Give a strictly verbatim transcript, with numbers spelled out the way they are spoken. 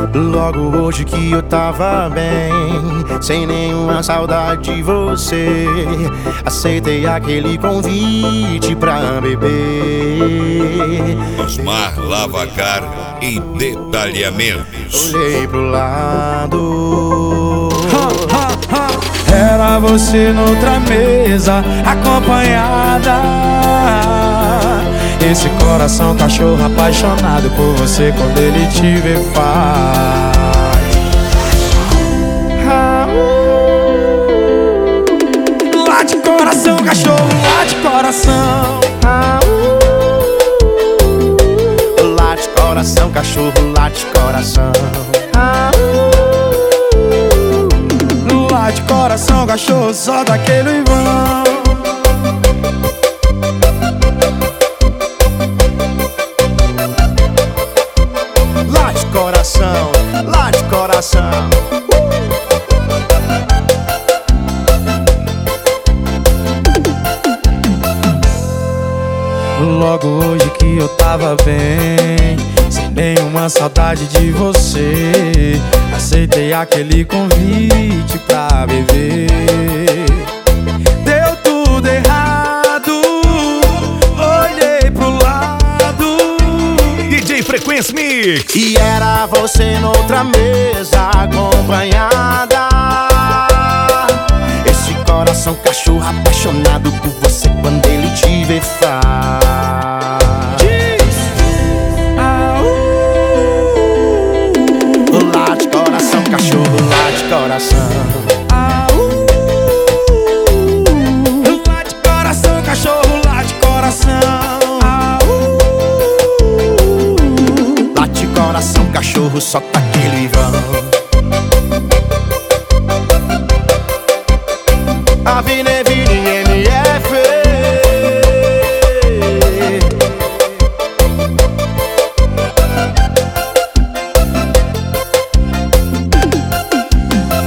Logo hoje que eu tava bem, sem nenhuma saudade de você, aceitei aquele convite pra beber. Osmar Lavacar e Detalhamentos. Olhei pro lado, era você noutra mesa, acompanhada. Esse coração cachorro apaixonado por você, quando ele te vê faz late coração, cachorro, late coração. late coração, cachorro, late coração. Late coração, cachorro, solta aquele vão. Late coração, late coração. Logo hoje que eu tava bem, sem nenhuma saudade de você, aceitei aquele convite pra beber. Deu tudo errado, olhei pro lado. D J Frequência Mix. E era você noutra mesa, acompanhada. Esse coração cachorro apaixonado por você, quando ele te vê faz late coração, cachorro, late coração. Late coração, cachorro, late coração. Late coração, cachorro, solta aquele vão. A vida